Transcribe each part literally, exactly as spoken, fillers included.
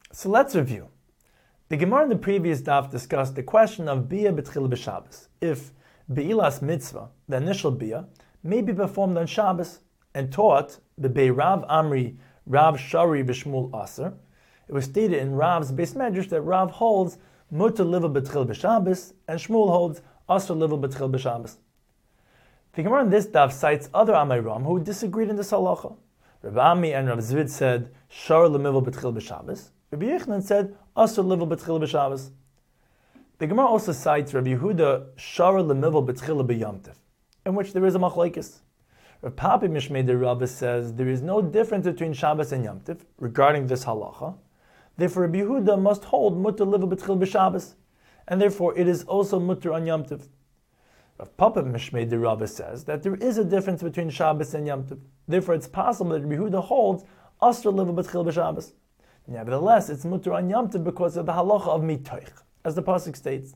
So let's review. The Gemara in the previous daf discussed the question of Bia B'tchila B'Shabbos. If Be'ilas Mitzvah, the initial Bia, may be performed on Shabbos and taught B'Bei Rav Amri, Rav Shari V'Shmuel Aser. It was stated in Rav's Beis Medrash that Rav holds Mutter Liva B'Tchila B'Shabbos and Shmuel holds Aser Liva B'Tchila B'Shabbos. The Gemara in this daf cites other Amayram who disagreed in this halacha. Rav Ami and Rav Zvid said Shar L'Miva B'Tchila B'Shabbos. Rabbi Yochanan said Asur Liva B'Tchila B'Shabbos. The Gemara also cites Rabbi Yehuda Shara L'Miva B'Tchila B'Yomtiv, in which there is a machlokes. Rav Papi Mishmei de Rabbah says there is no difference between Shabbos and Yomtiv regarding this halacha. Therefore, Rabbi Yehuda must hold Mutter Liva B'Tchila B'Shabbos, and therefore it is also Mutter on Yomtiv. Rav Papa Mishmei de Rabbah says that there is a difference between Shabbos and Yomtiv. Therefore, it's possible that Rabbi Yehuda holds Asur Liva B'Tchila B'Shabbos. Nevertheless, it's mutter on Yom Tov because of the halacha of mitoich, as the pasuk states.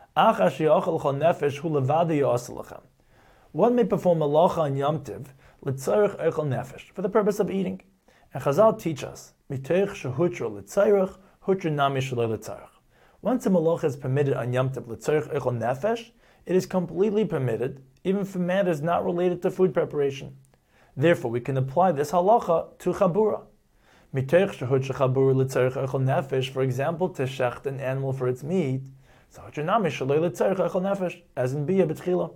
One may perform malacha on Yom Tov l'tzarich echel nefesh for the purpose of eating, and Chazal teach us mitoich shehutra l'tzarich hutra nami shalei l'tzarich. Once a malacha is permitted on Yom Tov l'tzarich echel nefesh, it is completely permitted, even for matters not related to food preparation. Therefore, we can apply this halacha to chabura. For example, to shecht an animal for its meat, as in Bia B'Tchila.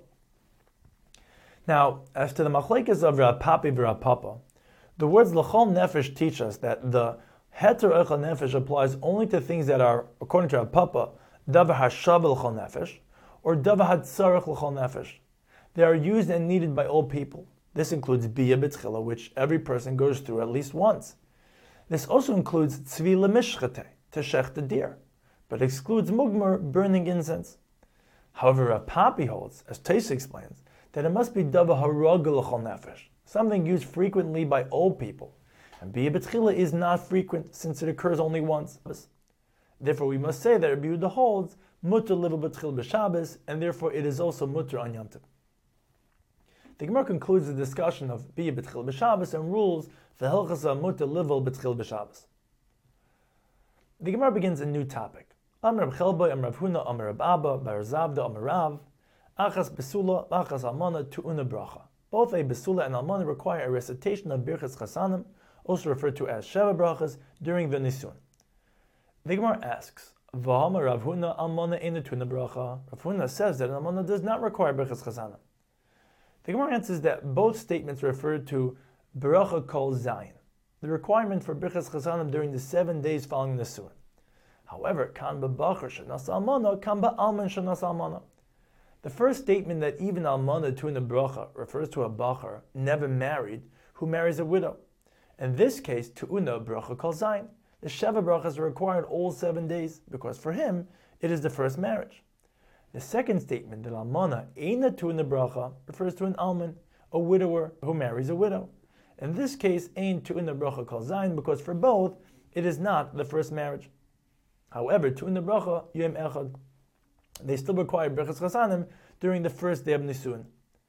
Now, as to the machlekes of Rav Papi v'Rav Papa, the words l'chol nefesh teach us that the heter echol nefesh applies only to things that are, according to Rav Papa, davar hashav l'chol nefesh, or davar hatzarech l'chol nefesh. They are used and needed by all people. This includes Bia B'Tchila, which every person goes through at least once. This also includes tzvi lemishchate, to shech the deer, but excludes mugmar, burning incense. However, Rav Papi holds, as Taisa explains, that it must be dava haragel l'chol nefesh, something used frequently by old people, and Bia B'Tchila is not frequent since it occurs only once. Therefore, we must say that Rabbi Yehuda holds mutter liva B'Tchila b'Shabbos, and therefore it is also mutter on Yom Tov. The Gemara concludes the discussion of Bia B'Tchila b'Shabbos and rules v'helchasa mutter liva B'Tchila b'Shabbos. The Gemara begins a new topic. Amar Reb Chelba, Amar Rav Huna, Amar Reb Abba, Bar Zavda, Amar Rav, Achas Besula, Achas Almana, Tu'una Bracha. Both a Besula and Almana require a recitation of Birchas Chasanim, also referred to as Sheva Brachas, during the Nisun. The Gemara asks, V'hamar Rav Huna, Almana Eina Tu'una Bracha. Rav Huna says that an Almana does not require Birchas Chasanim. The Gemara answers that both statements refer to Bracha Kol Zayin, the requirement for Birchas Chasanim during the seven days following the Nisun. However, kan b'bachar shenas almana, kan ba'alman shenas almana. The first statement that even almana tu'una bracha refers to a bachar never married who marries a widow. In this case, tu'una bracha kol zayin. The sheva brachas are required all seven days because for him it is the first marriage. The second statement that almana eina tu'una bracha refers to an alman, a widower who marries a widow. In this case, ein tu'una bracha kol zayin because for both it is not the first marriage. However, tu'una bracha yom echad, they still require Birchas Chasanim during the first day of Nisun.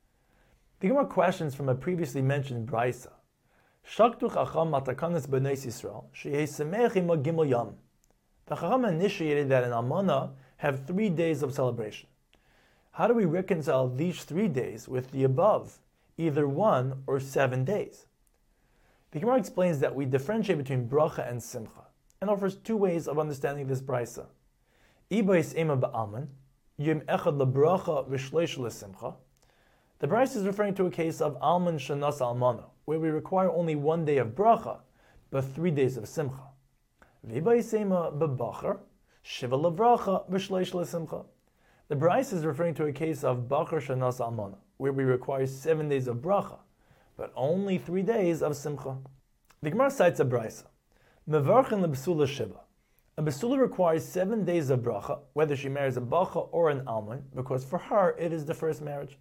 The Gemara questions from a previously mentioned Braisa. Shaktu Chacham matakanas b'nei Yisrael sheyeh semech ima gimel yam. The Chacham initiated that an almana have three days of celebration. How do we reconcile these three days with the above, either one or seven days? The Gemara explains that we differentiate between bracha and simcha, and offers two ways of understanding this brisa. Ibayis ema ba'alman, yom echad lebracha v'shleish lesimcha. The brisa is referring to a case of alman shanas almana, where we require only one day of bracha, but three days of simcha. V'ibayis ema ba'bachar, shiva lebracha v'shleish lesimcha. The brisa is referring to a case of bachar shanas almana, where we require seven days of bracha, but only three days of simcha. The Gemara cites a brisa. Mevarchin lebesula shiva. A besula requires seven days of bracha, whether she marries a bacha or an alman, because for her it is the first marriage.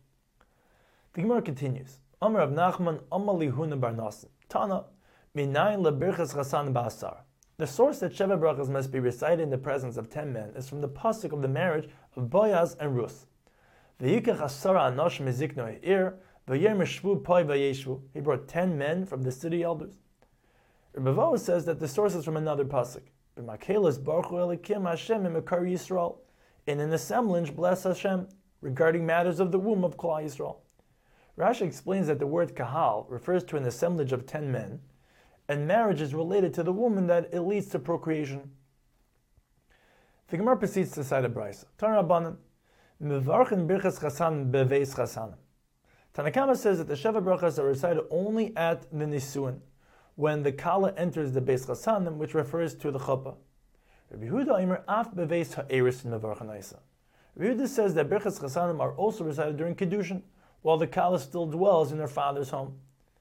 The Gemara continues. Amar Rav Nachman, Amar Lihuna bar Nasan, Tana, minayin lebirchas chasan ba'asar. The source that sheva brachas must be recited in the presence of ten men is from the pasuk of the marriage of Boaz and Ruth. V'yikach asara anosh mezikno ha'ir, v'yer meshvu poi v'yeshvu. He brought ten men from the city elders. Rebbe Voa says that the source is from another pasuk. B'makelis Baruch Hu Elikim Hashem Mekar Yisrael. In an assemblage, bless Hashem, regarding matters of the womb of Klal Yisrael. Rashi explains that the word kahal refers to an assemblage of ten men, and marriage is related to the woman that it leads to procreation. The Gemara proceeds to cite a brayso. Tana Rabbanan, Mevarchin birchas chasan beveis chasanim. Tanakama says that the Sheva brachas are recited only at the Nisuin, when the Kala enters the Beis Chasanim, which refers to the Chuppah. Rabbi Yehuda Imer af beveis ha'eris mevarchin isa. Rabbi Yehuda says that birchas chasanim are also recited during Kiddushin, while the Kala still dwells in her father's home.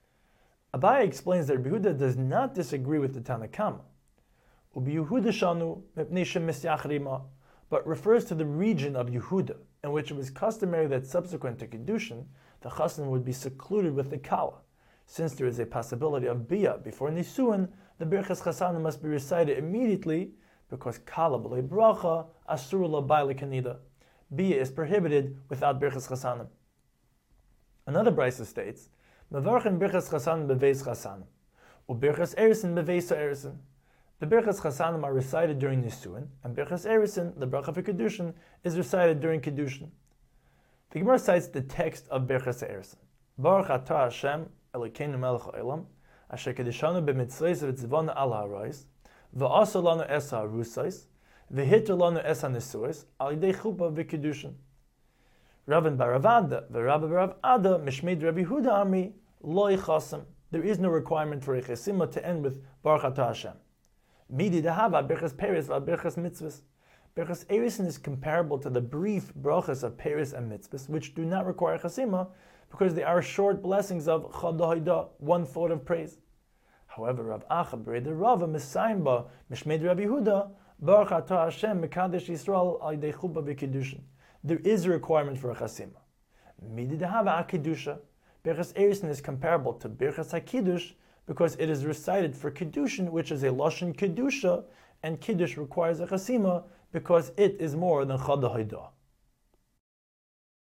Abaye explains that Rabbi Yehuda does not disagree with the Tanakama, Ubi Yehuda shanu mepnei shemisyach rima, but refers to the region of Yehuda, in which it was customary that subsequent to Kiddushin, the Chassan would be secluded with the Kala. Since there is a possibility of Bia before Nisuin, the Birchas Chasanim must be recited immediately, because Kala b'lei bracha asur l'bai lekanida. Bia is prohibited without Birchas Chasanim. Another brayso states, Mevarchin Birchas Chasanim beveis chasanim, u Birchas Erisin beveis Erisin. The Birchas Chasanim are recited during Nisuin, and Birchas Erisin, the bracha for Kiddushin, is recited during Kiddushin. The Gemara cites the text of Birchas Erisin. Baruch atah Hashem Elokeinu melech ha'olam, asher kedishanu b'mitzvos v'tzivonu al ha'aros, v'asa lanu es ha'arusos, v'hitter lanu es ha'nesuos, al yidei chuppah v'kiddushin. Ravan bar Rav Ada, v'Rabbi bar Rav Ada, mishmid Rabbi Yehuda Amri, lo yichasim. There is no requirement for a chesima to end with Baruch atah Hashem. Midi dehava birchas peres v'birchas mitzvos. Birchas Erisin is comparable to the brief brachas of peres and mitzvos, which do not require chesima, because they are short blessings of chad ha'hodah, one thought of praise. However, Rav Acha b'reder Rava misayim ba mishmid Rabbi Yehuda, Baruch atah Hashem mekadesh Yisrael al yidei chuppah v'kiddushin. There is a requirement for a chasima. Midi dehava akidusha. Birchas Erisin is comparable to Birchas HaKiddush because it is recited for Kiddushin, which is a Lashon Kedusha, and Kiddush requires a chasima because it is more than Chad HaHodah.